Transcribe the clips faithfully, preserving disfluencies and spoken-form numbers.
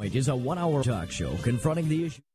Viewpoint is a one-hour talk show confronting the issue.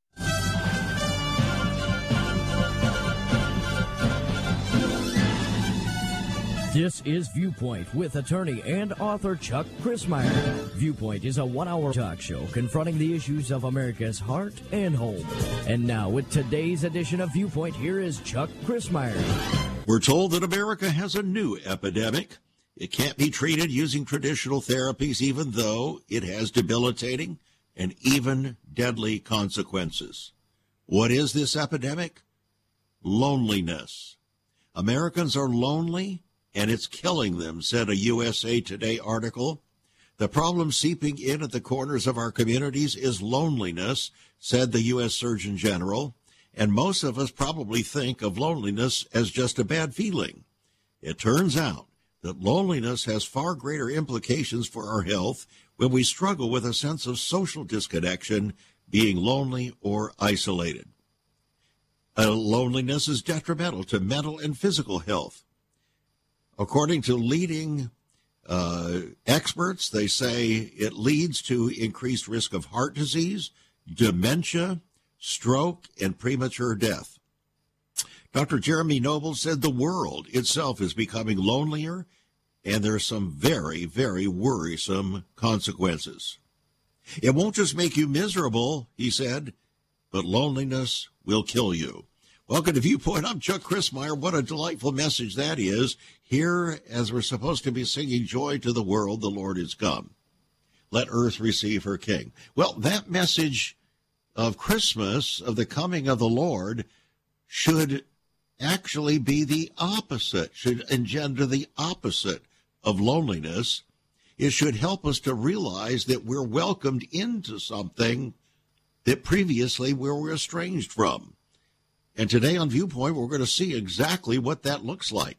This is Viewpoint with attorney and author Chuck Crismier. Viewpoint is a one-hour talk show confronting the issues of America's heart and home. And now, with today's edition of Viewpoint, here is Chuck Crismier. We're told that America has a new epidemic. It can't be treated using traditional therapies, even though it has debilitating and even deadly consequences. What is this epidemic? Loneliness. Americans are lonely, and it's killing them, said a U S A Today article. The problem seeping in at the corners of our communities is loneliness, said the U S Surgeon General. And most of us probably think of loneliness as just a bad feeling. It turns out that loneliness has far greater implications for our health when we struggle with a sense of social disconnection, being lonely or isolated. Uh, loneliness is detrimental to mental and physical health. According to leading uh, experts, they say it leads to increased risk of heart disease, dementia, stroke, and premature death. Doctor Jeremy Noble said the world itself is becoming lonelier, and there are some very, very worrisome consequences. It won't just make you miserable, he said, but loneliness will kill you. Welcome to Viewpoint. I'm Chuck Crismier. What a delightful message that is. Here, as we're supposed to be singing joy to the world, the Lord is come. Let earth receive her King. Well, that message of Christmas, of the coming of the Lord, should actually be the opposite, should engender the opposite of loneliness. It should help us to realize that we're welcomed into something that previously we were estranged from. And today on Viewpoint, we're going to see exactly what that looks like.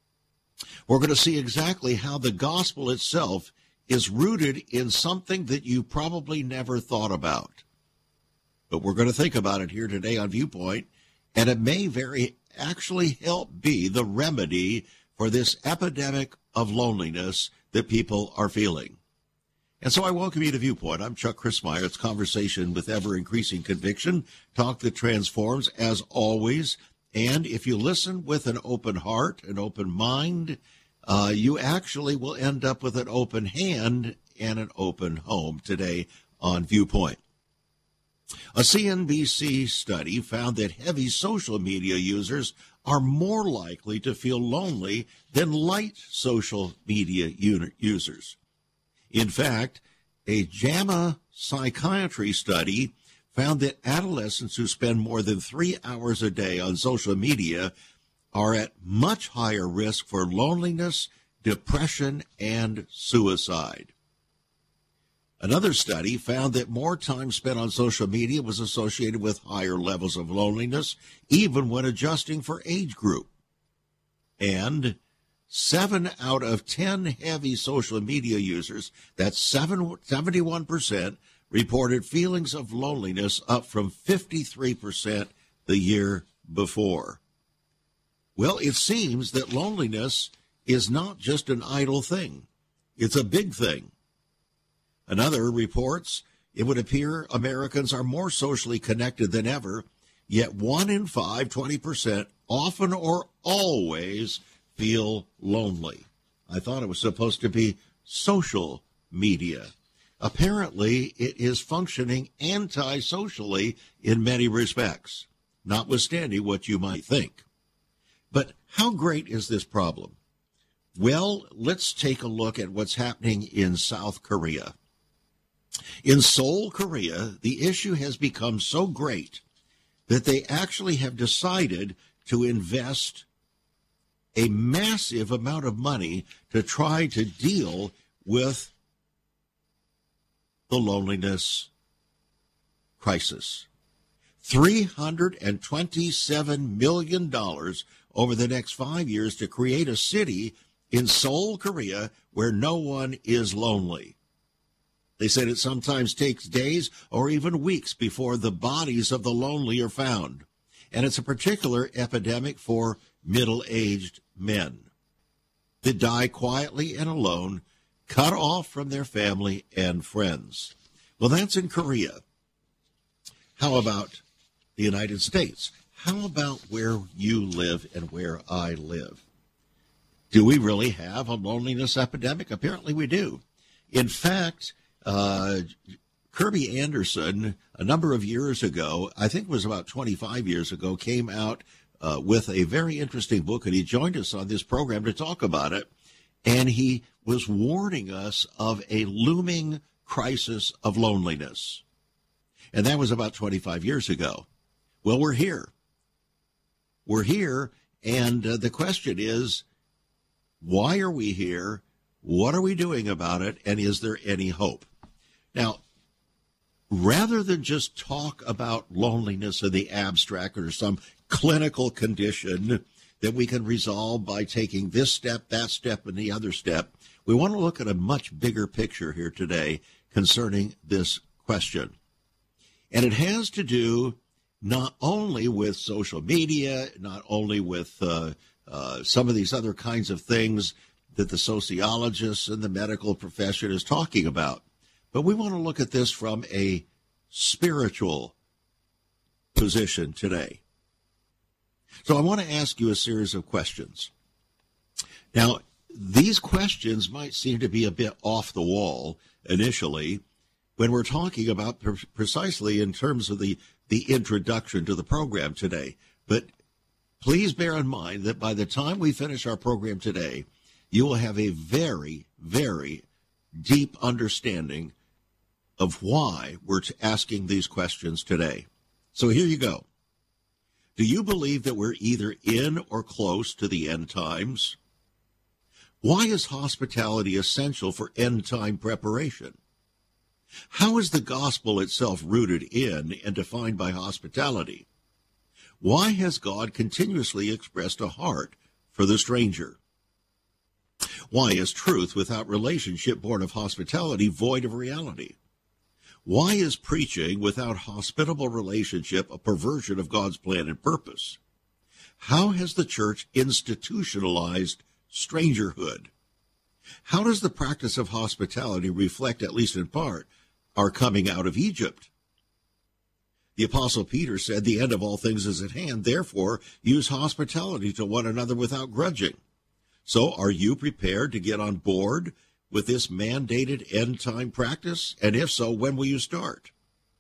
We're going to see exactly how the gospel itself is rooted in something that you probably never thought about. But we're going to think about it here today on Viewpoint, and it may very actually help be the remedy for this epidemic of loneliness that people are feeling. And so I welcome you to Viewpoint. I'm Chuck Crismier. It's conversation with ever-increasing conviction, talk that transforms, as always. And if you listen with an open heart, an open mind, uh, you actually will end up with an open hand and an open home today on Viewpoint. A C N B C study found that heavy social media users are more likely to feel lonely than light social media users. In fact, a JAMA psychiatry study found that adolescents who spend more than three hours a day on social media are at much higher risk for loneliness, depression, and suicide. Another study found that more time spent on social media was associated with higher levels of loneliness, even when adjusting for age group. And seven out of ten heavy social media users, that's seven, seventy-one percent, reported feelings of loneliness, up from fifty-three percent the year before. Well, it seems that loneliness is not just an idle thing. It's a big thing. Another reports it would appear Americans are more socially connected than ever, yet one in five, twenty percent, often or always feel lonely. I thought it was supposed to be social media. Apparently, it is functioning anti-socially in many respects, notwithstanding what you might think. But how great is this problem? Well, let's take a look at what's happening in South Korea. In Seoul, Korea, the issue has become so great that they actually have decided to invest a massive amount of money to try to deal with the loneliness crisis. three hundred twenty-seven million dollars over the next five years to create a city in Seoul, Korea, where no one is lonely. They said it sometimes takes days or even weeks before the bodies of the lonely are found. And it's a particular epidemic for middle-aged men that die quietly and alone, cut off from their family and friends. Well, that's in Korea. How about the United States? How about where you live and where I live? Do we really have a loneliness epidemic? Apparently we do. In fact, uh, Kirby Anderson, a number of years ago, I think it was about twenty-five years ago, came out uh, with a very interesting book, and he joined us on this program to talk about it. And he was warning us of a looming crisis of loneliness. And that was about twenty-five years ago. Well, we're here. We're here, and uh, the question is, why are we here? What are we doing about it? And is there any hope? Now, rather than just talk about loneliness in the abstract or some clinical condition that we can resolve by taking this step, that step, and the other step, we want to look at a much bigger picture here today concerning this question. And it has to do not only with social media, not only with uh, uh, some of these other kinds of things that the sociologists and the medical profession is talking about, but we want to look at this from a spiritual position today. So I want to ask you a series of questions. Now, these questions might seem to be a bit off the wall initially when we're talking about pre- precisely in terms of the, the introduction to the program today. But please bear in mind that by the time we finish our program today, you will have a very, very deep understanding of why we're asking these questions today. So here you go. Do you believe that we're either in or close to the end times? Why is hospitality essential for end time preparation? How is the gospel itself rooted in and defined by hospitality? Why has God continuously expressed a heart for the stranger? Why is truth without relationship born of hospitality void of reality? Why is preaching without hospitable relationship a perversion of God's plan and purpose? How has the church institutionalized strangerhood? How does the practice of hospitality reflect, at least in part, our coming out of Egypt? The Apostle Peter said, "The end of all things is at hand, therefore use hospitality to one another without grudging." So are you prepared to get on board with this mandated end-time practice? And if so, when will you start?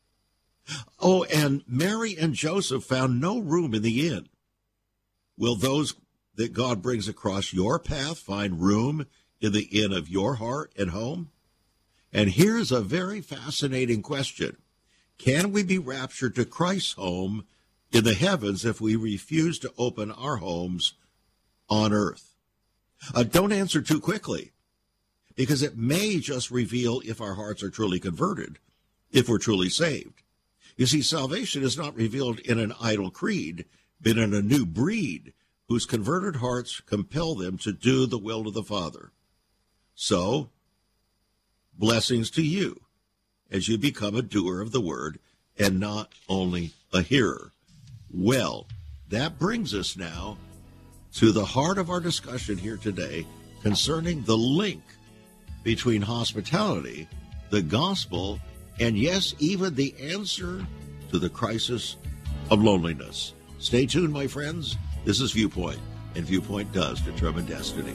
Oh, and Mary and Joseph found no room in the inn. Will those that God brings across your path find room in the inn of your heart and home? And here's a very fascinating question. Can we be raptured to Christ's home in the heavens if we refuse to open our homes on earth? Uh, don't answer too quickly, because it may just reveal if our hearts are truly converted, if we're truly saved. You see, salvation is not revealed in an idle creed, but in a new breed whose converted hearts compel them to do the will of the Father. So, blessings to you as you become a doer of the word and not only a hearer. Well, that brings us now to the heart of our discussion here today concerning the link between hospitality, the gospel, and yes, even the answer to the crisis of loneliness. Stay tuned, my friends. This is Viewpoint, and Viewpoint does determine destiny.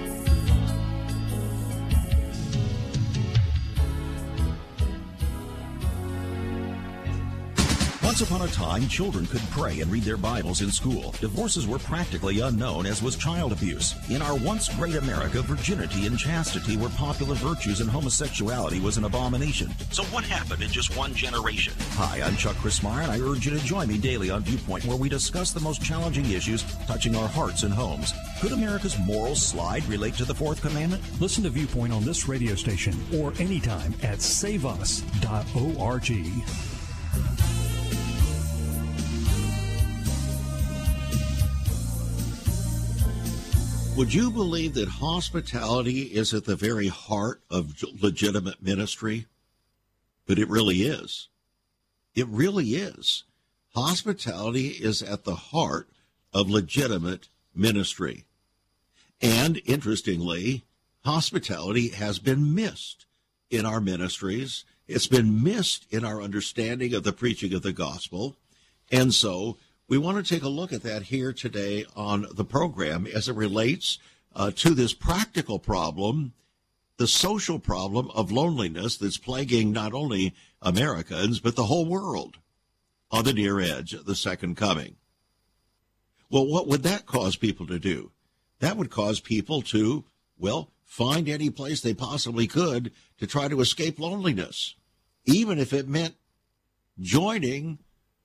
Once upon a time, children could pray and read their Bibles in school. Divorces were practically unknown, as was child abuse. In our once great America, virginity and chastity were popular virtues and homosexuality was an abomination. So what happened in just one generation? Hi, I'm Chuck Christmeyer, and I urge you to join me daily on Viewpoint, where we discuss the most challenging issues touching our hearts and homes. Could America's moral slide relate to the fourth commandment? Listen to Viewpoint on this radio station or anytime at save us dot org. Would you believe that hospitality is at the very heart of legitimate ministry? But it really is. It really is. Hospitality is at the heart of legitimate ministry. And interestingly, hospitality has been missed in our ministries It's been missed in our understanding of the preaching of the gospel. And so we want to take a look at that here today on the program as it relates uh, to this practical problem, the social problem of loneliness that's plaguing not only Americans, but the whole world on the near edge of the second coming. Well, what would that cause people to do? That would cause people to, well, find any place they possibly could to try to escape loneliness, even if it meant joining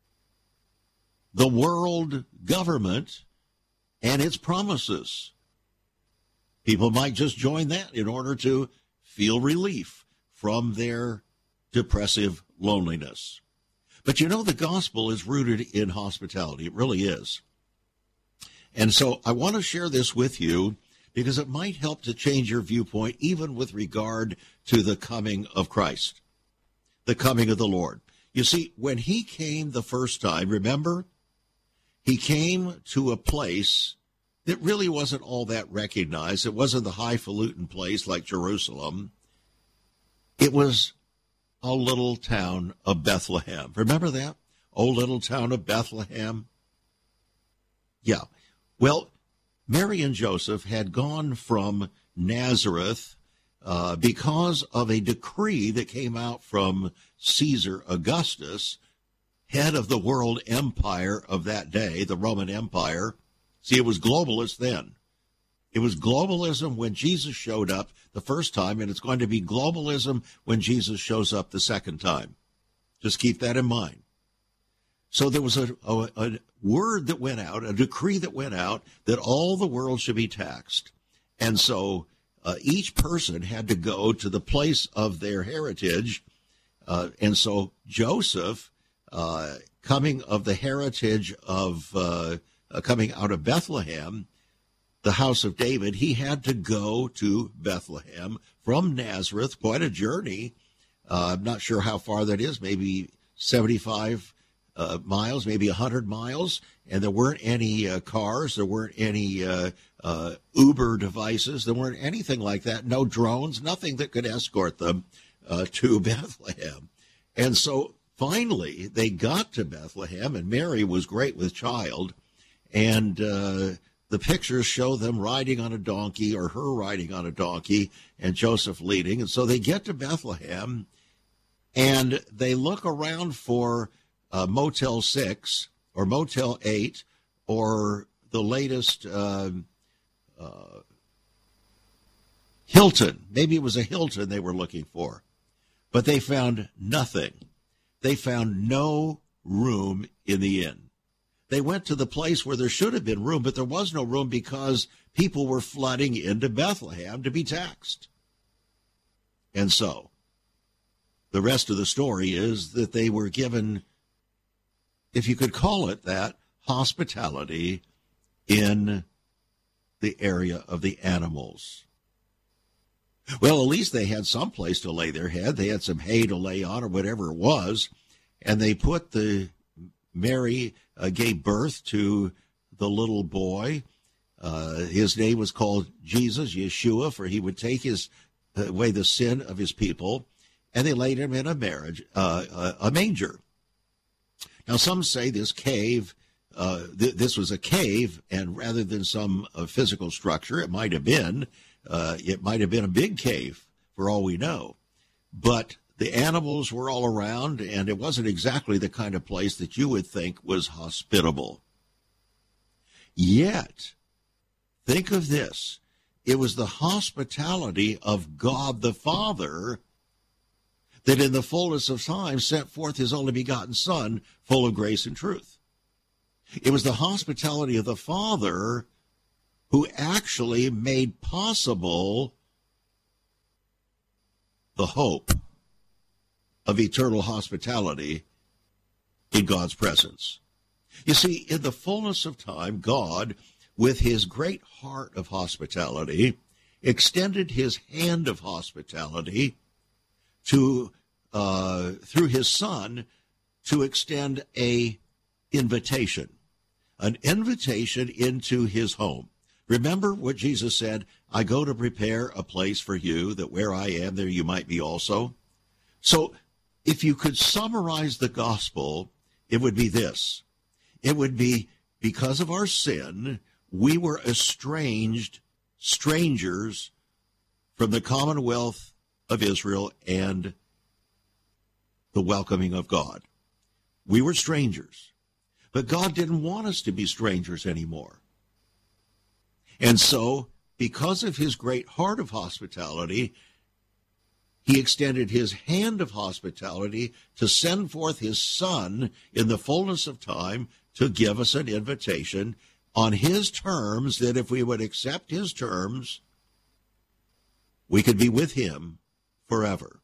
the world government and its promises. People might just join that in order to feel relief from their depressive loneliness. But you know, the gospel is rooted in hospitality. It really is. And so I want to share this with you because it might help to change your viewpoint even with regard to the coming of Christ, the coming of the Lord. You see, when he came the first time, remember, he came to a place that really wasn't all that recognized. It wasn't the highfalutin place like Jerusalem. It was a little town of Bethlehem. Remember that? Oh, little town of Bethlehem. Yeah. Well, Mary and Joseph had gone from Nazareth uh, because of a decree that came out from Caesar Augustus, head of the world empire of that day, the Roman Empire. See, it was globalist then. It was globalism when Jesus showed up the first time, and it's going to be globalism when Jesus shows up the second time. Just keep that in mind. So there was a, a, a word that went out, a decree that went out, that all the world should be taxed. And so uh, each person had to go to the place of their heritage. Uh, and so Joseph, uh, coming of the heritage of, uh, uh, coming out of Bethlehem, the house of David, he had to go to Bethlehem from Nazareth, quite a journey. Uh, I'm not sure how far that is, maybe seventy-five uh, miles, maybe one hundred miles. And there weren't any uh, cars, there weren't any uh, uh, Uber devices, there weren't anything like that, no drones, nothing that could escort them uh, to Bethlehem. And so finally they got to Bethlehem, and Mary was great with child, and uh, the pictures show them riding on a donkey, or her riding on a donkey, and Joseph leading. And so they get to Bethlehem, and they look around for uh, Motel six or Motel eight or the latest uh, uh, Hilton. Maybe it was a Hilton they were looking for. But they found nothing. They found no room in the inn. They went to the place where there should have been room, but there was no room because people were flooding into Bethlehem to be taxed. And so the rest of the story is that they were given, if you could call it that, hospitality in the area of the animals. Well, at least they had some place to lay their head. They had some hay to lay on or whatever it was, and they put the Mary uh, gave birth to the little boy. Uh, his name was called Jesus, Yeshua, for he would take his uh, away the sin of his people. And they laid him in a marriage, uh, a manger. Now, some say this cave, uh, th- this was a cave, and rather than some uh, physical structure, it might have been, uh, it might have been a big cave, for all we know. But the animals were all around, and it wasn't exactly the kind of place that you would think was hospitable. Yet, think of this. It was the hospitality of God the Father that in the fullness of time sent forth his only begotten Son, full of grace and truth. It was the hospitality of the Father who actually made possible the hope of eternal hospitality in God's presence. You see, in the fullness of time, God, with his great heart of hospitality, extended his hand of hospitality to, uh, through his Son, to extend a invitation, an invitation into his home. Remember what Jesus said, I go to prepare a place for you, that where I am, there you might be also. So if you could summarize the gospel, it would be this. It would be, because of our sin, we were estranged, strangers from the commonwealth of Israel and the welcoming of God. We were strangers, but God didn't want us to be strangers anymore. And so, because of his great heart of hospitality, he extended his hand of hospitality to send forth his Son in the fullness of time to give us an invitation on his terms, that if we would accept his terms, we could be with him forever.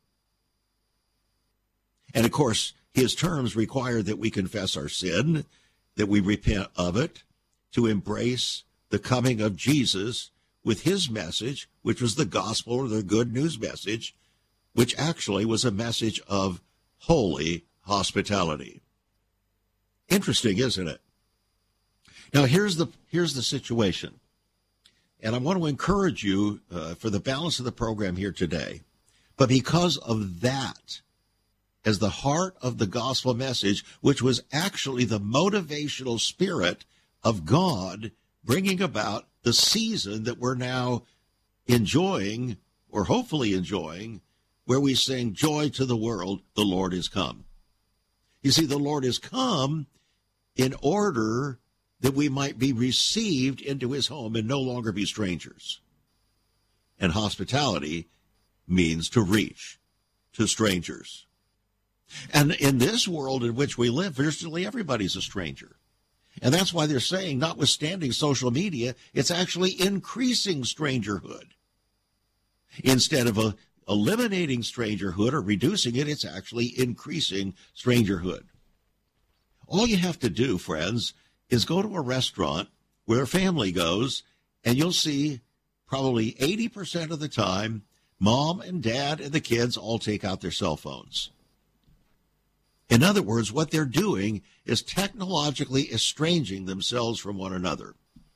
And of course, his terms require that we confess our sin, that we repent of it, to embrace the coming of Jesus with his message, which was the gospel or the good news message, which actually was a message of holy hospitality. Interesting, isn't it? Now, here's the here's the situation. And I want to encourage you uh, for the balance of the program here today. But because of that, as the heart of the gospel message, which was actually the motivational spirit of God bringing about the season that we're now enjoying, or hopefully enjoying, where we sing, "Joy to the world, the Lord is come." You see, the Lord is come in order that we might be received into his home and no longer be strangers. And hospitality means to reach to strangers. And in this world in which we live, virtually everybody's a stranger. And that's why they're saying, notwithstanding social media, it's actually increasing strangerhood. Instead of a eliminating strangerhood or reducing it, it's actually increasing strangerhood. All you have to do, friends, is go to a restaurant where a family goes, and you'll see probably eighty percent of the time, mom and dad and the kids all take out their cell phones. In other words, what they're doing is technologically estranging themselves from one another.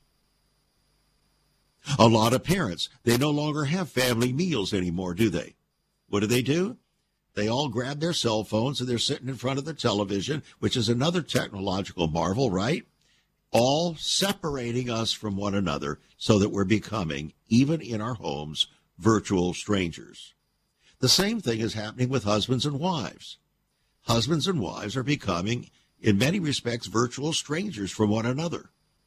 A lot of parents, they no longer have family meals anymore, do they? What do they do? They all grab their cell phones and they're sitting in front of the television, which is another technological marvel, right? All separating us from one another so that we're becoming, even in our homes, virtual strangers. The same thing is happening with husbands and wives. Husbands and wives are becoming, in many respects, virtual strangers from one another.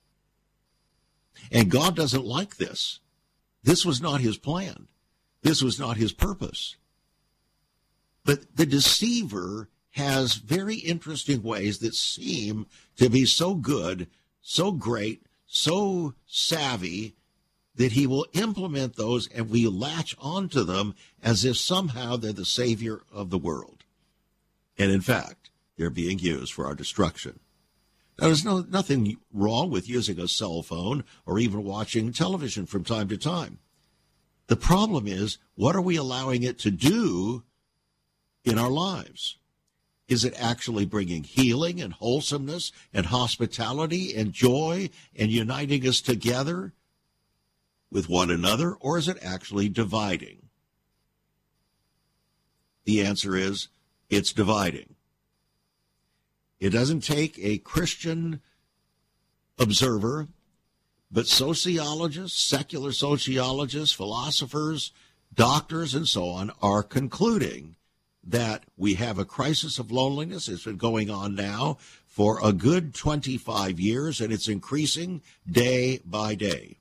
And God doesn't like this. This was not his plan. This was not his purpose. But the deceiver has very interesting ways that seem to be so good, so great, so savvy, that he will implement those and we latch onto them as if somehow they're the savior of the world. And in fact, they're being used for our destruction. Now, there's no, nothing wrong with using a cell phone or even watching television from time to time. The problem is, what are we allowing it to do in our lives? Is it actually bringing healing and wholesomeness and hospitality and joy and uniting us together with one another, or is it actually dividing? The answer is, it's dividing. It doesn't take a Christian observer, but sociologists, secular sociologists, philosophers, doctors, and so on are concluding that we have a crisis of loneliness. It's been going on now for a good twenty-five years, and it's increasing day by day.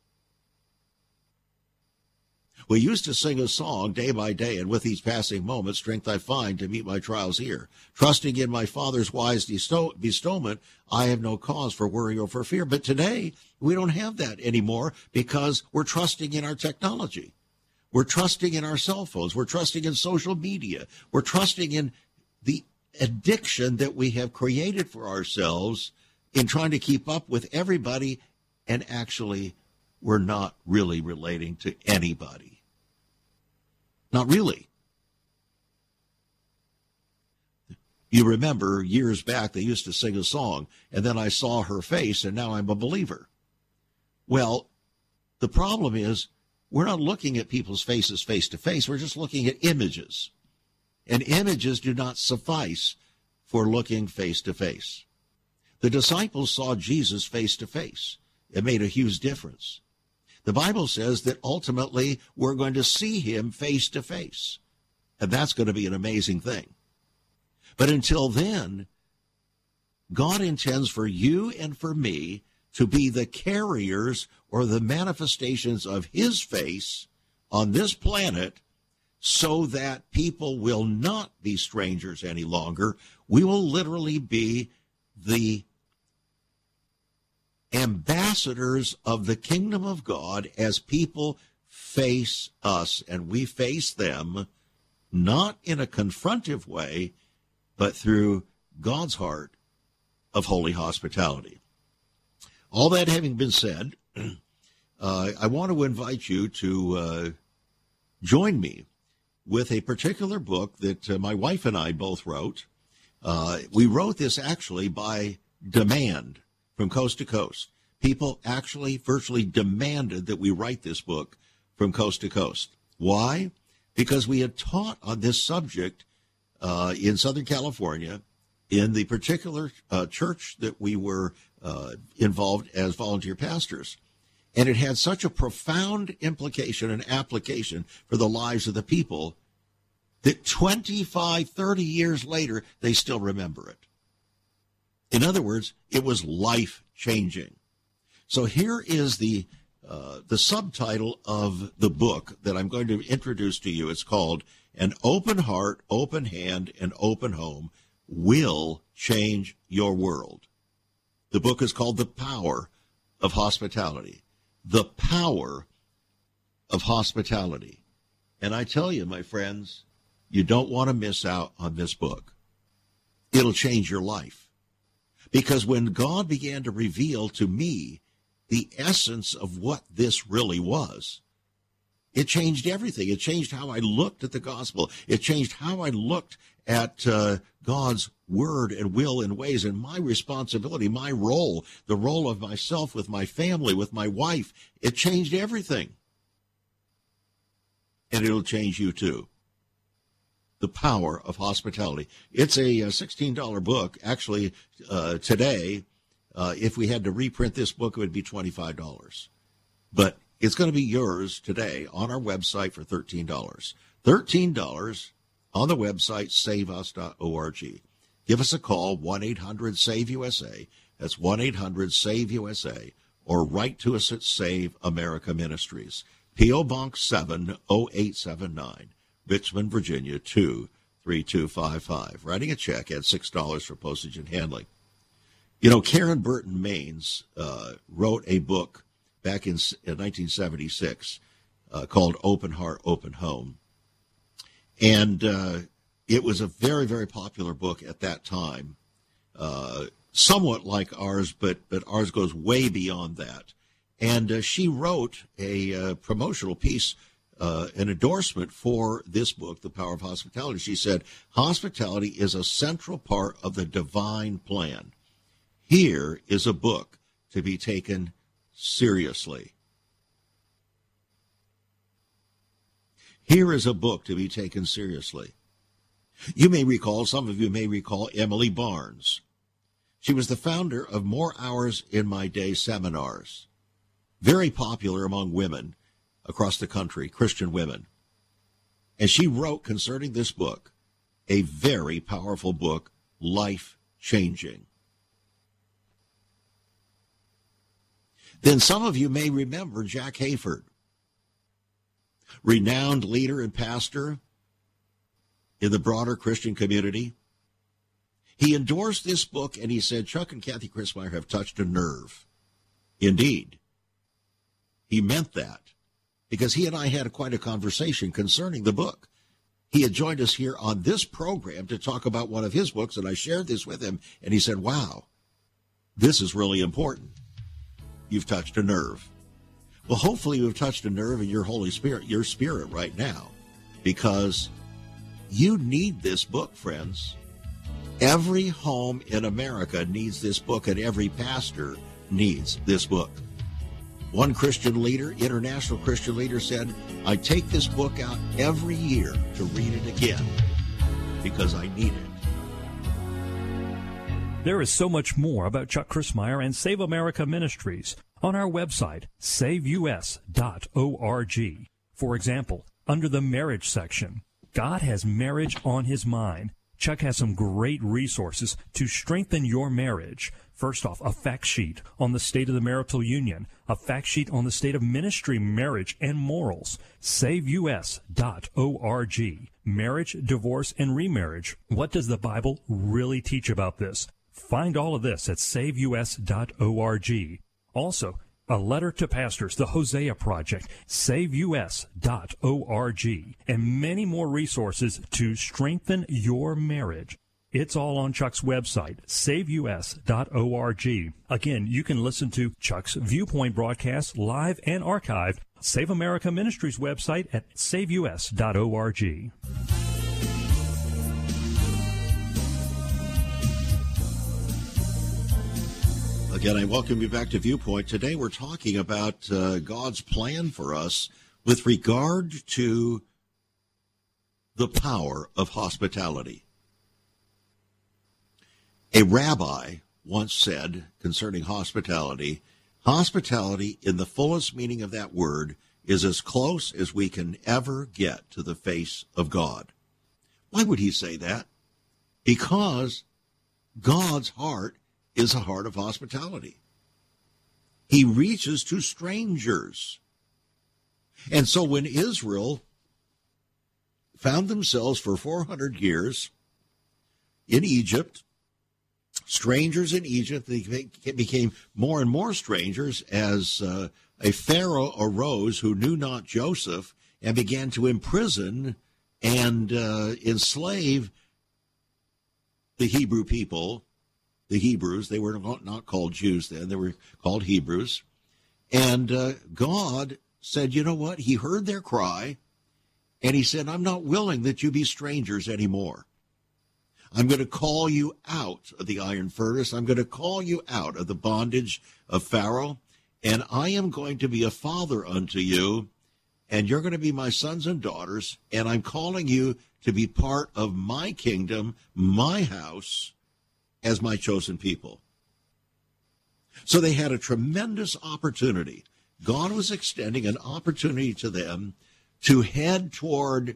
We used to sing a song day by day, and with each passing moment, strength I find to meet my trials here. Trusting in my Father's wise bestow- bestowment, I have no cause for worry or for fear. But today, we don't have that anymore because we're trusting in our technology. We're trusting in our cell phones. We're trusting in social media. We're trusting in the addiction that we have created for ourselves in trying to keep up with everybody, and actually, we're not really relating to anybody. Not really. You remember years back they used to sing a song, and then I saw her face, and now I'm a believer. Well, the problem is we're not looking at people's faces face to face. We're just looking at images. And images do not suffice for looking face to face. The disciples saw Jesus face to face. It made a huge difference. The Bible says that ultimately we're going to see him face to face. And that's going to be an amazing thing. But until then, God intends for you and for me to be the carriers or the manifestations of his face on this planet so that people will not be strangers any longer. We will literally be the ambassadors of the kingdom of God as people face us, and we face them not in a confrontive way, but through God's heart of holy hospitality. All that having been said, uh, I want to invite you to uh, join me with a particular book that uh, my wife and I both wrote. Uh, we wrote this actually by demand from coast to coast. People actually virtually demanded that we write this book from coast to coast. Why? Because we had taught on this subject uh, in Southern California, in the particular uh, church that we were uh, involved as volunteer pastors. And it had such a profound implication and application for the lives of the people that twenty-five, thirty years later, they still remember it. In other words, it was life-changing. So here is the uh, the subtitle of the book that I'm going to introduce to you. It's called An Open Heart, Open Hand, and Open Home Will Change Your World. The book is called The Power of Hospitality. The Power of Hospitality. And I tell you, my friends, you don't want to miss out on this book. It'll change your life. Because when God began to reveal to me the essence of what this really was, it changed everything. It changed how I looked at the gospel. It changed how I looked at uh, God's word and will and ways and my responsibility, my role, the role of myself with my family, with my wife. It changed everything. And it'll change you too. The Power of Hospitality. It's a sixteen dollars book. Actually, uh, today, uh, if we had to reprint this book, it would be twenty-five dollars. But it's going to be yours today on our website for thirteen dollars. thirteen dollars on the website, save us dot org. Give us a call, one eight hundred save U S A. That's one eight hundred save U S A. Or write to us at Save America Ministries. P O. Box seven oh eight seven nine. Richmond, Virginia, two three two five five. Writing a check at six dollars for postage and handling. You know, Karen Burton Maines uh, wrote a book back in, in nineteen seventy-six uh, called Open Heart, Open Home. And uh, it was a very, very popular book at that time, uh, somewhat like ours, but, but ours goes way beyond that. And uh, she wrote a uh, promotional piece, Uh, an endorsement for this book, The Power of Hospitality. She said, hospitality is a central part of the divine plan. Here is a book to be taken seriously. Here is a book to be taken seriously. You may recall, some of you may recall Emily Barnes. She was the founder of More Hours in My Day seminars, very popular among women across the country, Christian women. And she wrote concerning this book, a very powerful book, life-changing. Then some of you may remember Jack Hayford, renowned leader and pastor in the broader Christian community. He endorsed this book and he said, Chuck and Kathy Chrismeyer have touched a nerve. Indeed, he meant that. Because he and I had quite a conversation concerning the book. He had joined us here on this program to talk about one of his books, and I shared this with him, and he said, wow, this is really important. You've touched a nerve. Well, hopefully you've touched a nerve in your Holy Spirit, your spirit right now, because you need this book, friends. Every home in America needs this book, and every pastor needs this book. One Christian leader, international Christian leader, said, I take this book out every year to read it again. because I need it. There is so much more about Chuck Crismier and Save America Ministries on our website, save u s dot org. For example, under the marriage section, God has marriage on his mind. Chuck has some great resources to strengthen your marriage. First off, a fact sheet on the state of the marital union, a fact sheet on the state of ministry, marriage, and morals. save u s dot org. Marriage, divorce, and remarriage. What does the Bible really teach about this? Find all of this at save u s dot org. Also, a letter to pastors, the Hosea Project, save u s dot org, and many more resources to strengthen your marriage. It's all on Chuck's website, save u s dot org. Again, you can listen to Chuck's Viewpoint broadcast live and archived. Save America Ministries website at save u s dot org. Again, I welcome you back to Viewpoint. Today we're talking about uh, God's plan for us with regard to the power of hospitality. A rabbi once said concerning hospitality, hospitality in the fullest meaning of that word is as close as we can ever get to the face of God. Why would he say that? Because God's heart is a heart of hospitality. He reaches to strangers. And so when Israel found themselves for four hundred years in Egypt, strangers in Egypt, they became more and more strangers as uh, a Pharaoh arose who knew not Joseph and began to imprison and uh, enslave the Hebrew people. The Hebrews, they were not called Jews then, they were called Hebrews. And uh, God said, you know what? He heard their cry, and he said, I'm not willing that you be strangers anymore. I'm going to call you out of the iron furnace. I'm going to call you out of the bondage of Pharaoh, and I am going to be a father unto you, and you're going to be my sons and daughters, and I'm calling you to be part of my kingdom, my house, as my chosen people. So they had a tremendous opportunity. God was extending an opportunity to them to head toward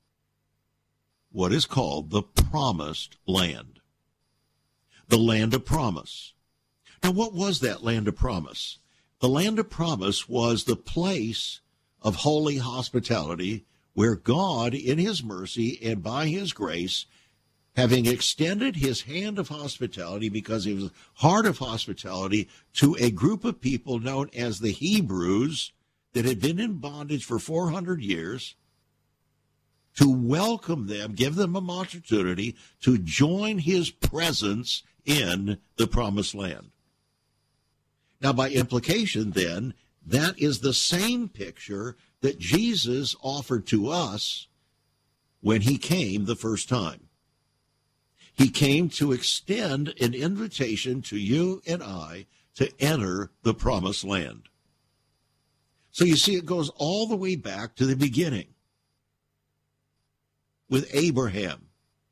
what is called the promised land, the land of promise. Now, what was that land of promise? The land of promise was the place of holy hospitality where God, in his mercy and by his grace, having extended his hand of hospitality, because he was a heart of hospitality, to a group of people known as the Hebrews that had been in bondage for four hundred years, to welcome them, give them an opportunity to join his presence in the promised land. Now, by implication, then, that is the same picture that Jesus offered to us when he came the first time. He came to extend an invitation to you and I to enter the promised land. So you see, it goes all the way back to the beginning with Abraham.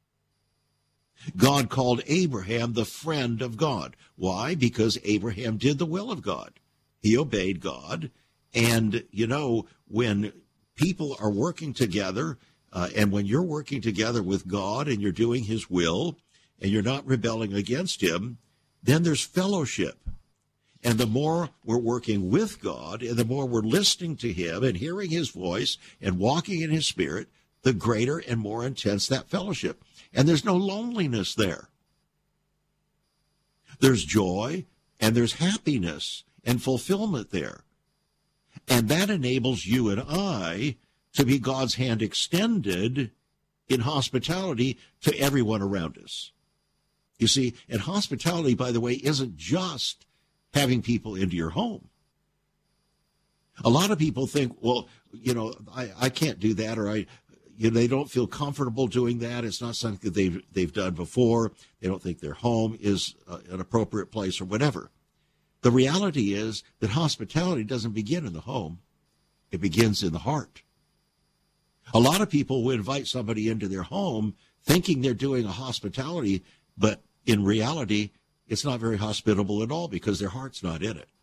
God called Abraham the friend of God. Why? Because Abraham did the will of God. He obeyed God. And, you know, when people are working together, Uh, and when you're working together with God and you're doing his will and you're not rebelling against him, then there's fellowship. And the more we're working with God and the more we're listening to him and hearing his voice and walking in his spirit, the greater and more intense that fellowship. And there's no loneliness there. There's joy and there's happiness and fulfillment there. And that enables you and I to be God's hand extended in hospitality to everyone around us. You see, and hospitality, by the way, isn't just having people into your home. A lot of people think, well, you know, I, I can't do that, or I, you know, they don't feel comfortable doing that. It's not something that they've, they've done before. They don't think their home is uh, an appropriate place or whatever. The reality is that hospitality doesn't begin in the home. It begins in the heart. A lot of people will invite somebody into their home thinking they're doing a hospitality, but in reality, it's not very hospitable at all because their heart's not in it.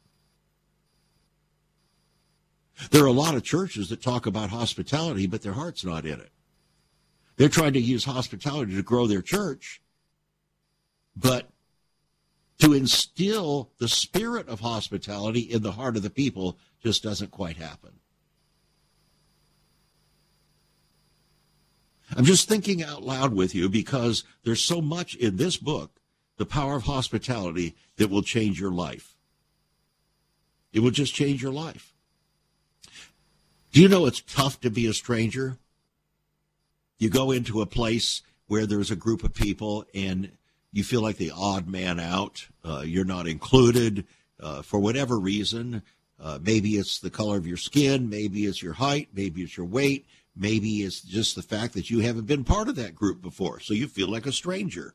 There are a lot of churches that talk about hospitality, but their heart's not in it. They're trying to use hospitality to grow their church, but to instill the spirit of hospitality in the heart of the people just doesn't quite happen. I'm just thinking out loud with you because there's so much in this book, The Power of Hospitality, that will change your life. It will just change your life. Do you know it's tough to be a stranger? You go into a place where there's a group of people and you feel like the odd man out. Uh, you're not included uh, for whatever reason. Uh, maybe it's the color of your skin. Maybe it's your height. Maybe it's your weight. Maybe it's just the fact that you haven't been part of that group before, so you feel like a stranger.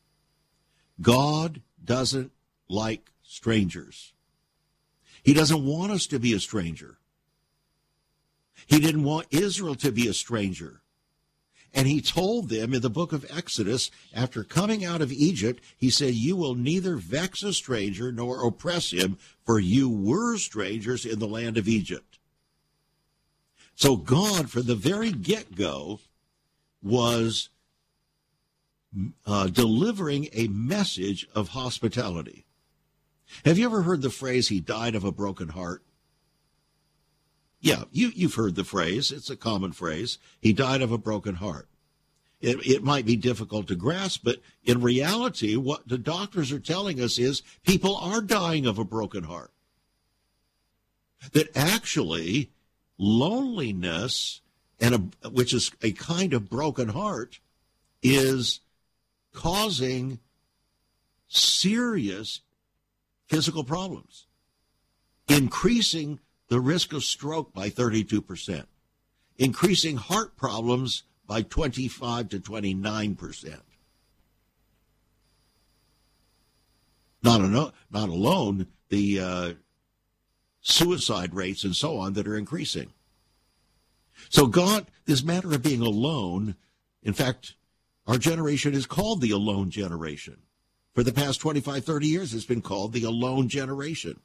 God doesn't like strangers. He doesn't want us to be a stranger. He didn't want Israel to be a stranger. And he told them in the book of Exodus, after coming out of Egypt, he said, you will neither vex a stranger nor oppress him, for you were strangers in the land of Egypt. So God, from the very get-go, was uh, delivering a message of hospitality. Have you ever heard the phrase, he died of a broken heart? Yeah, you, you've heard the phrase. It's a common phrase. He died of a broken heart. It, it might be difficult to grasp, but in reality, what the doctors are telling us is people are dying of a broken heart. That actually, loneliness, and a, which is a kind of broken heart, is causing serious physical problems, increasing the risk of stroke by thirty-two percent, increasing heart problems by twenty-five to twenty-nine percent. Not, eno- not alone the uh, suicide rates and so on that are increasing. So God, this matter of being alone, in fact, our generation is called the alone generation. For the past twenty-five, thirty years, it's been called the alone generation.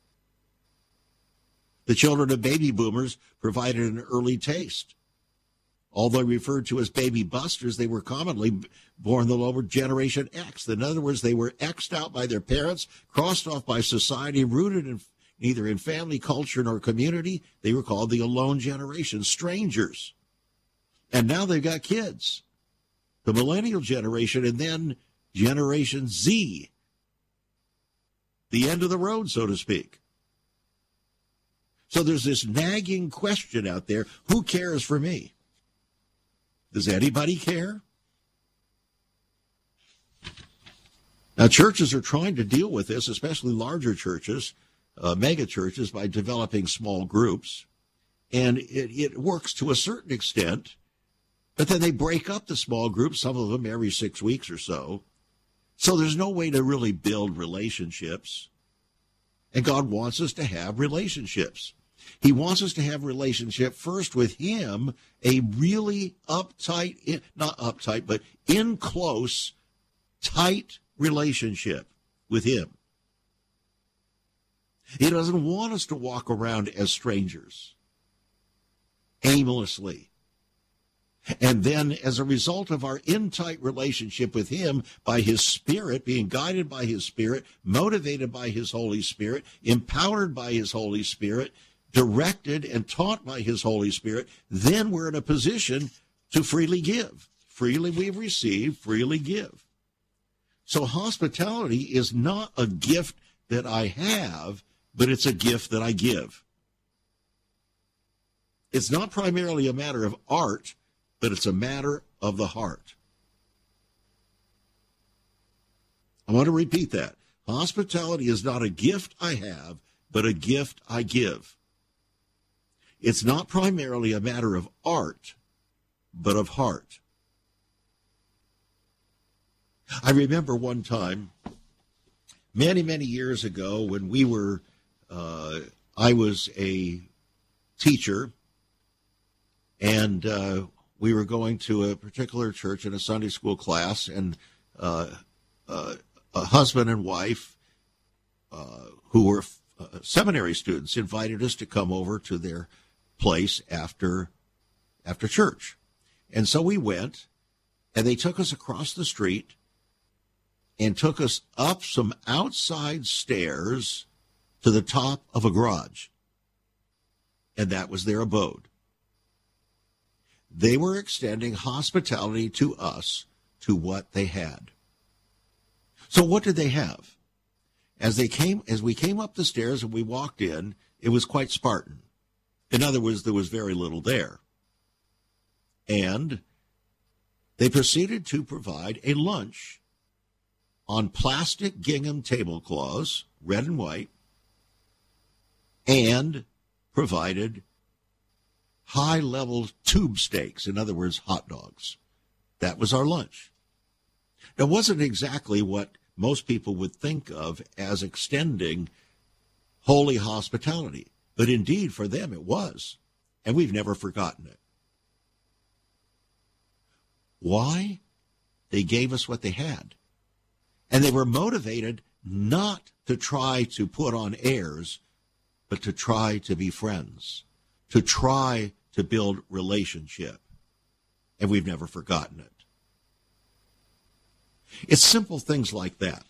The children of baby boomers provided an early taste. Although referred to as baby busters, they were commonly born the lower Generation X. In other words, they were X'd out by their parents, crossed off by society, rooted in neither in family, culture, nor community. They were called the alone generation, strangers. And now they've got kids, the millennial generation, and then Generation Z, the end of the road, so to speak. So there's this nagging question out there, who cares for me? Does anybody care? Now, churches are trying to deal with this, especially larger churches, uh, mega churches, by developing small groups. And it, it works to a certain extent, but then they break up the small groups, some of them every six weeks or so. So there's no way to really build relationships. And God wants us to have relationships. He wants us to have a relationship first with him, a really uptight, not uptight, but in close, tight relationship with him. He doesn't want us to walk around as strangers, aimlessly. And then as a result of our in-tight relationship with him, by his Spirit, being guided by his Spirit, motivated by his Holy Spirit, empowered by his Holy Spirit, directed and taught by his Holy Spirit, then we're in a position to freely give. Freely we've received, freely give. So hospitality is not a gift that I have, but it's a gift that I give. It's not primarily a matter of art, but it's a matter of the heart. I want to repeat that. Hospitality is not a gift I have, but a gift I give. It's not primarily a matter of art, but of heart. I remember one time, many, many years ago, when we were, uh, I was a teacher, and uh, we were going to a particular church in a Sunday school class, and uh, uh, a husband and wife uh, who were uh, seminary students invited us to come over to their place after after church. And so we went, and they took us across the street and took us up some outside stairs to the top of a garage. And that was their abode. They were extending hospitality to us, to what they had. So what did they have? As they came, as we came up the stairs and we walked in, it was quite Spartan. In other words, there was very little there. And they proceeded to provide a lunch on plastic gingham tablecloths, red and white, and provided high-level tube steaks, in other words, hot dogs. That was our lunch. It wasn't exactly what most people would think of as extending holy hospitality, but indeed for them it was, and we've never forgotten it. Why? They gave us what they had, and they were motivated not to try to put on airs, but to try to be friends, to try to build relationship. And we've never forgotten it. It's simple things like that.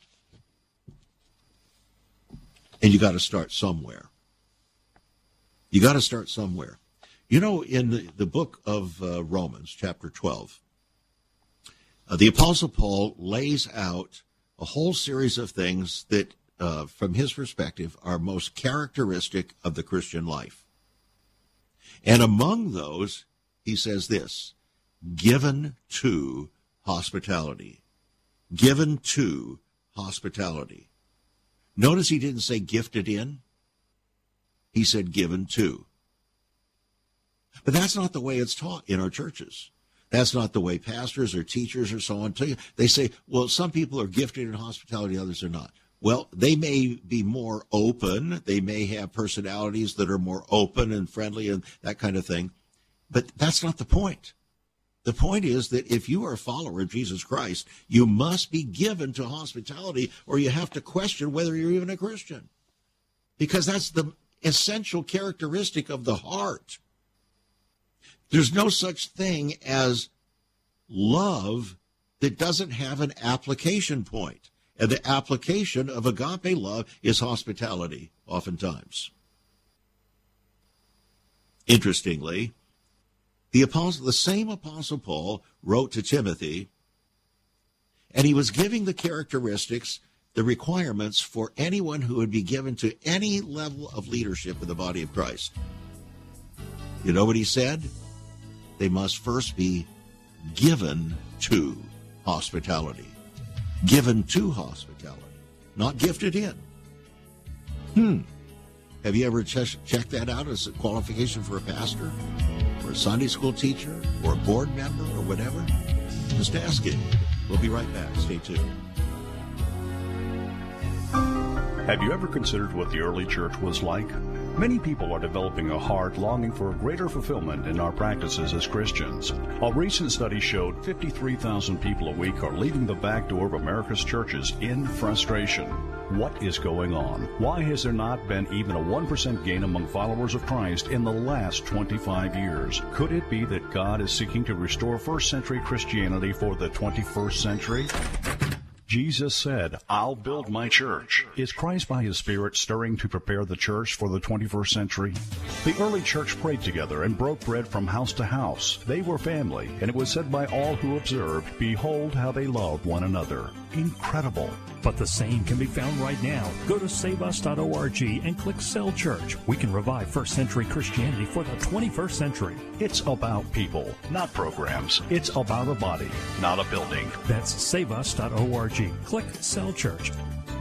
And you got to start somewhere. You got to start somewhere. You know, in the, the book of uh, Romans, chapter twelve, uh, the Apostle Paul lays out a whole series of things that, uh, from his perspective, are most characteristic of the Christian life. And among those, he says this, given to hospitality. Given to hospitality. Notice he didn't say gifted in. He said given to. But that's not the way it's taught in our churches. That's not the way pastors or teachers or so on tell you. They say, well, some people are gifted in hospitality, others are not. Well, they may be more open. They may have personalities that are more open and friendly and that kind of thing. But that's not the point. The point is that if you are a follower of Jesus Christ, you must be given to hospitality, or you have to question whether you're even a Christian. Because that's the essential characteristic of the heart. There's no such thing as love that doesn't have an application point. And the application of agape love is hospitality, oftentimes. Interestingly, the apostle, the same Apostle Paul wrote to Timothy, and he was giving the characteristics, the requirements for anyone who would be given to any level of leadership in the body of Christ. You know what he said? They must first be given to hospitality. Given to hospitality, not gifted in. Hmm. Have you ever ch- checked that out as a qualification for a pastor, or a Sunday school teacher, or a board member, or whatever? Just ask it. We'll be right back. Stay tuned. Have you ever considered what the early church was like? Many people are developing a heart longing for greater fulfillment in our practices as Christians. A recent study showed fifty-three thousand people a week are leaving the back door of America's churches in frustration. What is going on? Why has there not been even a one percent gain among followers of Christ in the last twenty-five years? Could it be that God is seeking to restore first century Christianity for the twenty-first century? Jesus said, I'll build my church. Is Christ by his Spirit stirring to prepare the church for the twenty-first century? The early church prayed together and broke bread from house to house. They were family, and it was said by all who observed, behold how they love one another. Incredible. But the same can be found right now. Go to save us dot org and click Cell Church. We can revive first century Christianity for the twenty-first century. It's about people, not programs. It's about a body, not a building. That's save us dot org. Click Cell Church.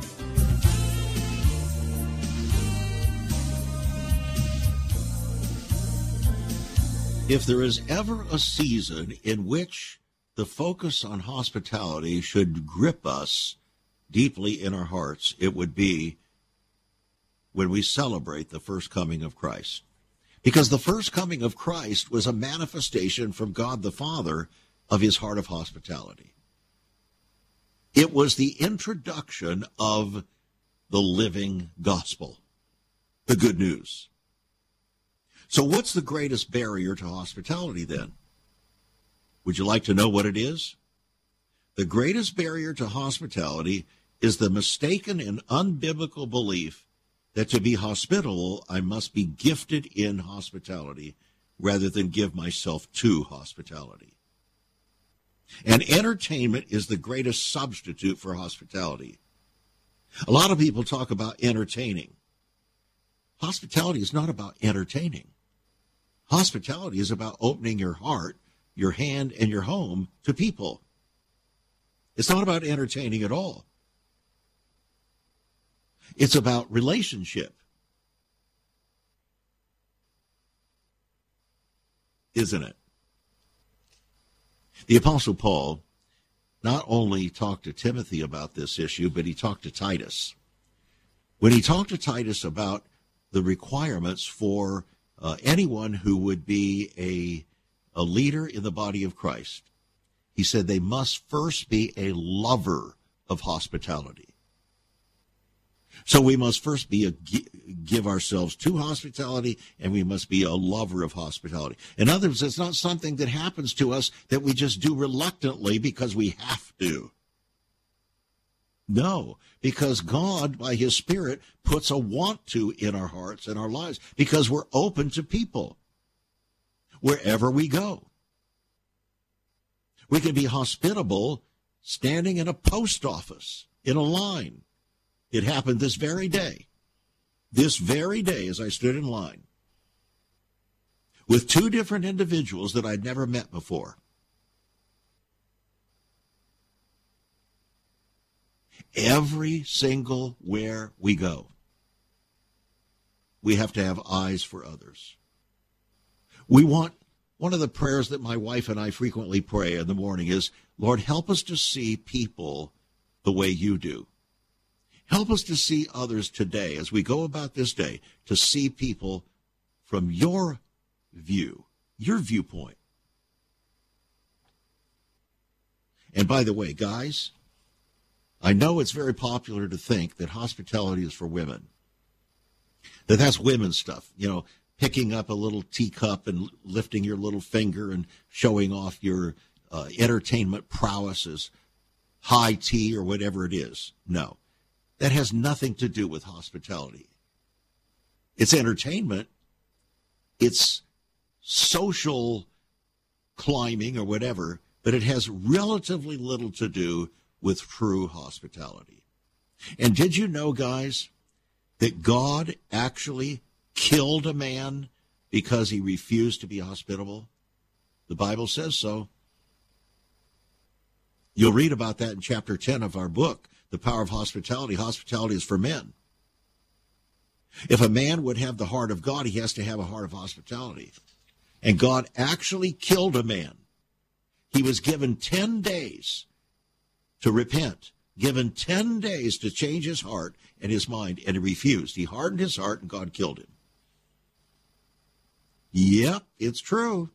If there is ever a season in which the focus on hospitality should grip us deeply in our hearts, it would be when we celebrate the first coming of Christ. Because the first coming of Christ was a manifestation from God the Father of his heart of hospitality. It was the introduction of the living gospel, the good news. So what's the greatest barrier to hospitality then? Would you like to know what it is? The greatest barrier to hospitality is the mistaken and unbiblical belief that to be hospitable, I must be gifted in hospitality rather than give myself to hospitality. And entertainment is the greatest substitute for hospitality. A lot of people talk about entertaining. Hospitality is not about entertaining. Hospitality is about opening your heart, your hand, and your home to people. It's not about entertaining at all. It's about relationship. Isn't it? The Apostle Paul not only talked to Timothy about this issue, but he talked to Titus. When he talked to Titus about the requirements for uh, anyone who would be a, a leader in the body of Christ, he said they must first be a lover of hospitality. So we must first be a, give ourselves to hospitality, and we must be a lover of hospitality. In other words, it's not something that happens to us that we just do reluctantly because we have to. No, because God, by his Spirit, puts a want to in our hearts and our lives because we're open to people wherever we go. We can be hospitable standing in a post office, in a line. It happened this very day, this very day as I stood in line with two different individuals that I'd never met before. Every single where we go, we have to have eyes for others. We want, one of the prayers that my wife and I frequently pray in the morning is, Lord, help us to see people the way you do. Help us to see others today as we go about this day, to see people from your view, your viewpoint. And by the way, guys, I know it's very popular to think that hospitality is for women, that that's women's stuff, you know, picking up a little teacup and lifting your little finger and showing off your uh, entertainment prowess as high tea or whatever it is. No. That has nothing to do with hospitality. It's entertainment. It's social climbing or whatever, but it has relatively little to do with true hospitality. And did you know, guys, that God actually killed a man because he refused to be hospitable? The Bible says so. You'll read about that in chapter ten of our book, The Power of Hospitality. Hospitality is for men. If a man would have the heart of God, he has to have a heart of hospitality. And God actually killed a man. He was given ten days to repent, given ten days to change his heart and his mind, and he refused. He hardened his heart, and God killed him. Yep, it's true.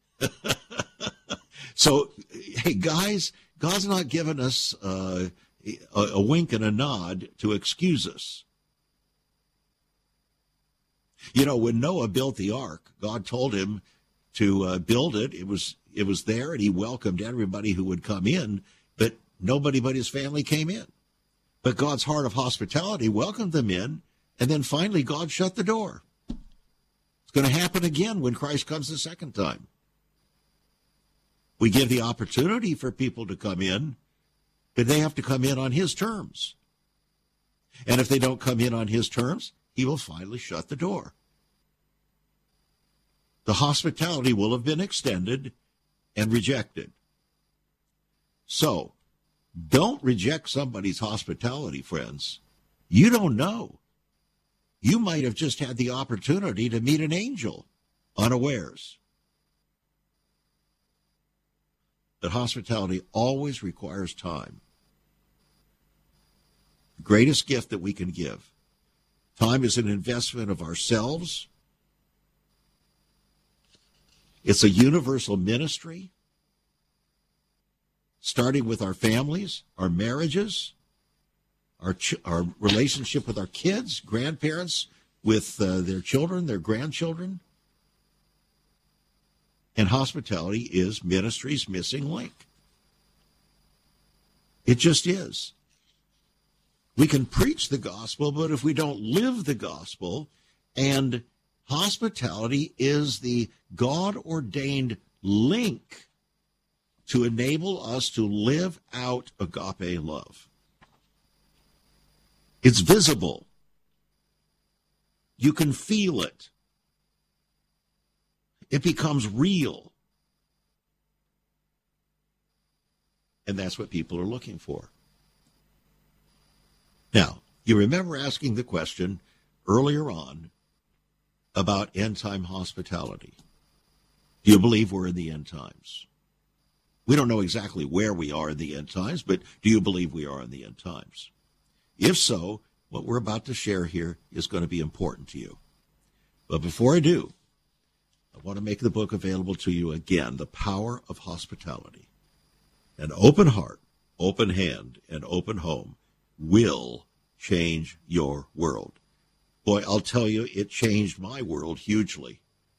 So, hey, guys, God's not giving us uh, a, a wink and a nod to excuse us. You know, when Noah built the ark, God told him to uh, build it. It was it was there, and he welcomed everybody who would come in, but nobody but his family came in. But God's heart of hospitality welcomed them in, and then finally God shut the door. It's going to happen again when Christ comes the second time. We give the opportunity for people to come in, but they have to come in on his terms. And if they don't come in on his terms, he will finally shut the door. The hospitality will have been extended and rejected. So, don't reject somebody's hospitality, friends. You don't know. You might have just had the opportunity to meet an angel unawares. But hospitality always requires time. The greatest gift that we can give. Time is an investment of ourselves, It's a universal ministry, starting with our families, our marriages, our ch- our relationship with our kids, grandparents, with uh, their children, their grandchildren. And hospitality is ministry's missing link. It just is. We can preach the gospel, but if we don't live the gospel, and hospitality is the God-ordained link to enable us to live out agape love. It's visible. You can feel it. It becomes real. And that's what people are looking for. Now, you remember asking the question earlier on about end-time hospitality. Do you believe we're in the end times? We don't know exactly where we are in the end times, but do you believe we are in the end times? If so, what we're about to share here is going to be important to you. But before I do, I want to make the book available to you again, The Power of Hospitality. An open heart, open hand, and open home will change your world. Boy, I'll tell you, it changed my world hugely.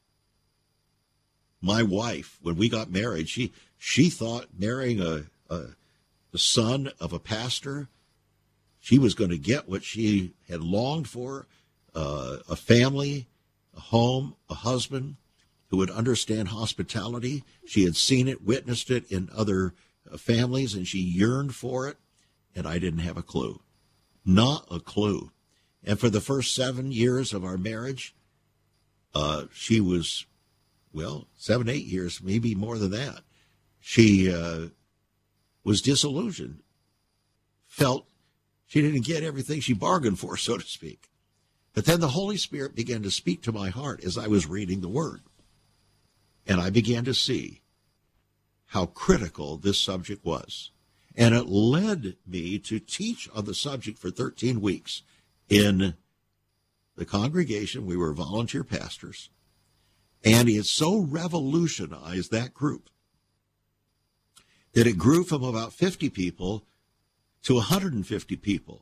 My wife, when we got married, she she thought marrying a, a the son of a pastor, she was going to get what she had longed for, uh, a family, a home, a husband who would understand hospitality. She had seen it, witnessed it in other uh, families, and she yearned for it, and I didn't have a clue. Not a clue. And for the first seven years of our marriage, uh, she was, well, seven, eight years, maybe more than that. She uh, was disillusioned, felt she didn't get everything she bargained for, so to speak. But then the Holy Spirit began to speak to my heart as I was reading the Word. And I began to see how critical this subject was. And it led me to teach on the subject for thirteen weeks in the congregation. We were volunteer pastors. And it so revolutionized that group that it grew from about fifty people to one hundred fifty people.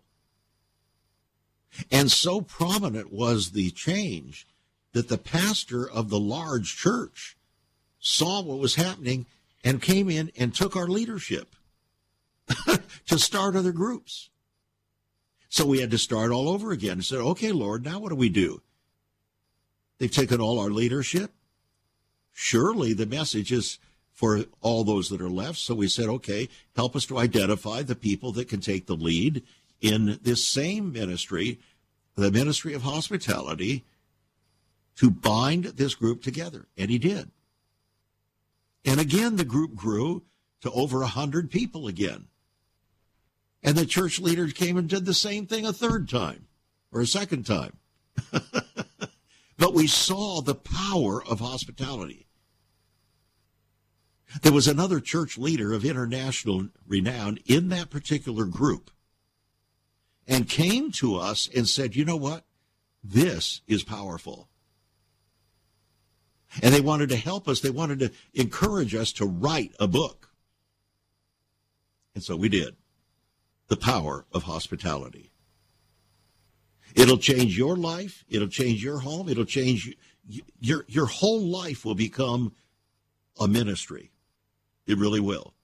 And so prominent was the change that the pastor of the large church saw what was happening and came in and took our leadership to start other groups. So we had to start all over again and said, okay, Lord, now what do we do? They've taken all our leadership. Surely the message is for all those that are left. So we said, okay, help us to identify the people that can take the lead in this same ministry, the ministry of hospitality, to bind this group together. And he did. And again, the group grew to over one hundred people again. And the church leaders came and did the same thing a third time or a second time. But we saw the power of hospitality. There was another church leader of international renown in that particular group and came to us and said, you know what? This is powerful. And they wanted to help us. They wanted to encourage us to write a book. And so we did. The Power of Hospitality. It'll change your life. It'll change your home. It'll change your, your whole life will become a ministry. It really will.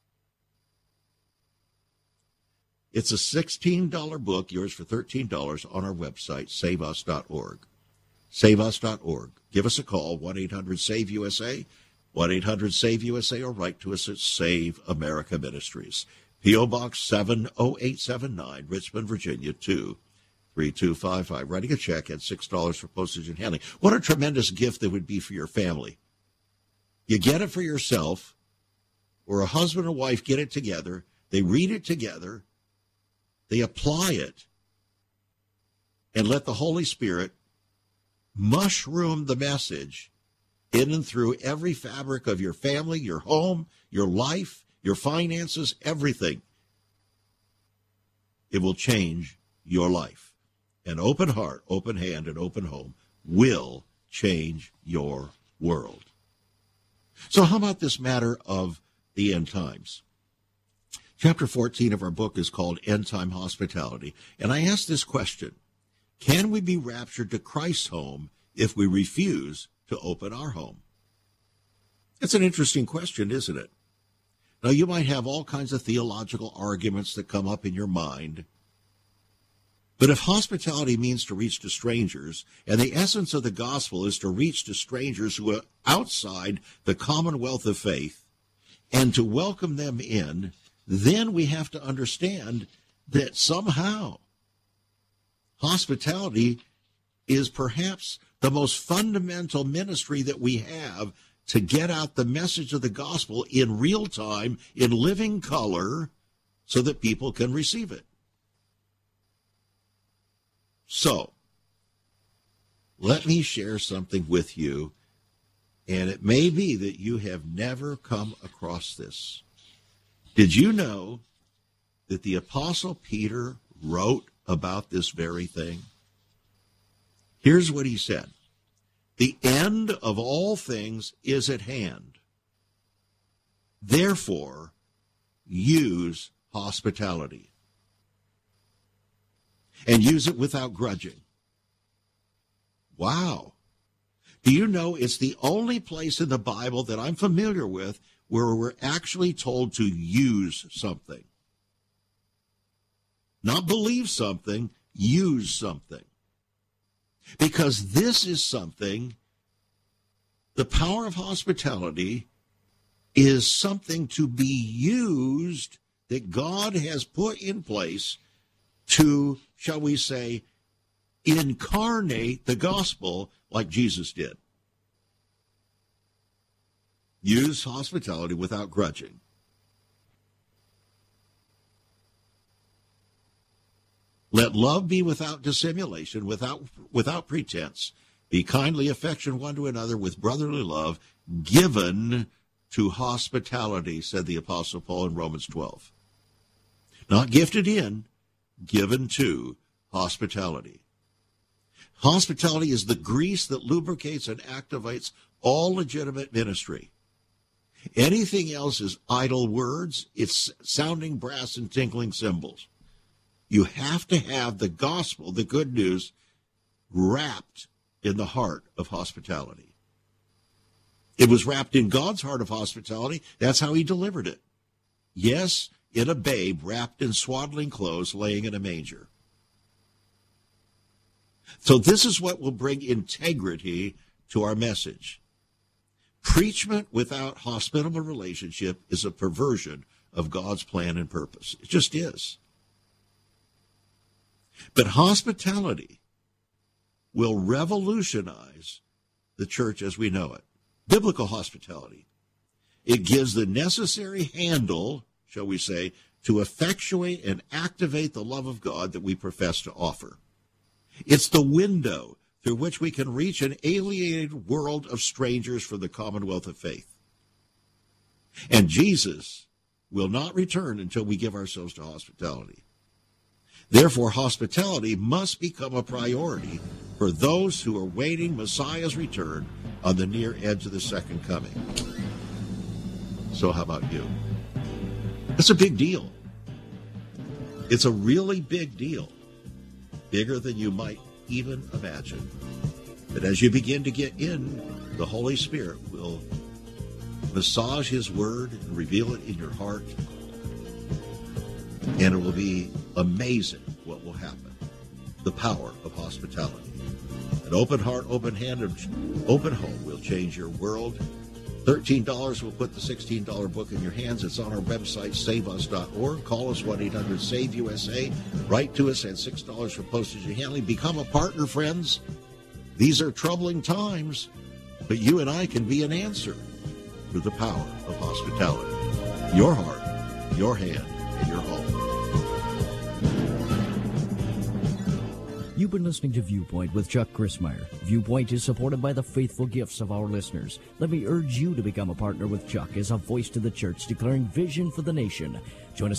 It's a sixteen dollars book, yours for thirteen dollars on our website, save us dot org. save us dot org. Give us a call, one eight hundred save U S A, one eight hundred save U S A, or write to us at Save America Ministries. P O. Box seven oh eight seven nine, Richmond, Virginia, two three two five five. Writing a check at six dollars for postage and handling. What a tremendous gift that would be for your family. You get it for yourself, or a husband and wife get it together. They read it together. They apply it. And let the Holy Spirit mushroom the message in and through every fabric of your family, your home, your life, your finances, everything. It will change your life. An open heart, open hand, and open home will change your world. So how about this matter of the end times? Chapter fourteen of our book is called End Time Hospitality. And I ask this question: can we be raptured to Christ's home if we refuse to open our home? It's an interesting question, isn't it? Now, you might have all kinds of theological arguments that come up in your mind. But if hospitality means to reach to strangers, and the essence of the gospel is to reach to strangers who are outside the commonwealth of faith and to welcome them in, then we have to understand that somehow hospitality is perhaps the most fundamental ministry that we have to get out the message of the gospel in real time, in living color, so that people can receive it. So, let me share something with you, and it may be that you have never come across this. Did you know that the Apostle Peter wrote about this very thing? Here's what he said: the end of all things is at hand. Therefore, use hospitality. And use it without grudging. Wow. Do you know it's the only place in the Bible that I'm familiar with where we're actually told to use something? Not believe something, use something. Because this is something, the power of hospitality is something to be used that God has put in place to, shall we say, incarnate the gospel like Jesus did. Use hospitality without grudging. Let love be without dissimulation, without without pretense. Be kindly affectioned one to another with brotherly love, given to hospitality, said the Apostle Paul in Romans twelve. Not gifted in, given to hospitality. Hospitality is the grease that lubricates and activates all legitimate ministry. Anything else is idle words. It's sounding brass and tinkling cymbals. You have to have the gospel, the good news, wrapped in the heart of hospitality. It was wrapped in God's heart of hospitality. That's how he delivered it. Yes, in a babe wrapped in swaddling clothes, laying in a manger. So this is what will bring integrity to our message. Preachment without hospitable relationship is a perversion of God's plan and purpose. It just is. But hospitality will revolutionize the church as we know it. Biblical hospitality. It gives the necessary handle, shall we say, to effectuate and activate the love of God that we profess to offer. It's the window through which we can reach an alienated world of strangers from the commonwealth of faith. And Jesus will not return until we give ourselves to hospitality. Therefore, hospitality must become a priority for those who are waiting Messiah's return on the near edge of the second coming. So how about you? It's a big deal. It's a really big deal. Bigger than you might even imagine. But as you begin to get in, the Holy Spirit will massage his word and reveal it in your heart. And it will be amazing what will happen. The power of hospitality. An open heart, open hand, and open home will change your world. thirteen dollars will put the sixteen dollars book in your hands. It's on our website, save us dot org. Call us, one eight hundred save U S A. Write to us at six dollars for postage and handling. Become a partner, friends. These are troubling times, but you and I can be an answer to the power of hospitality. Your heart, your hand, and your home. You've been listening to Viewpoint with Chuck Crismier. Viewpoint is supported by the faithful gifts of our listeners. Let me urge you to become a partner with Chuck as a voice to the church declaring vision for the nation. Join us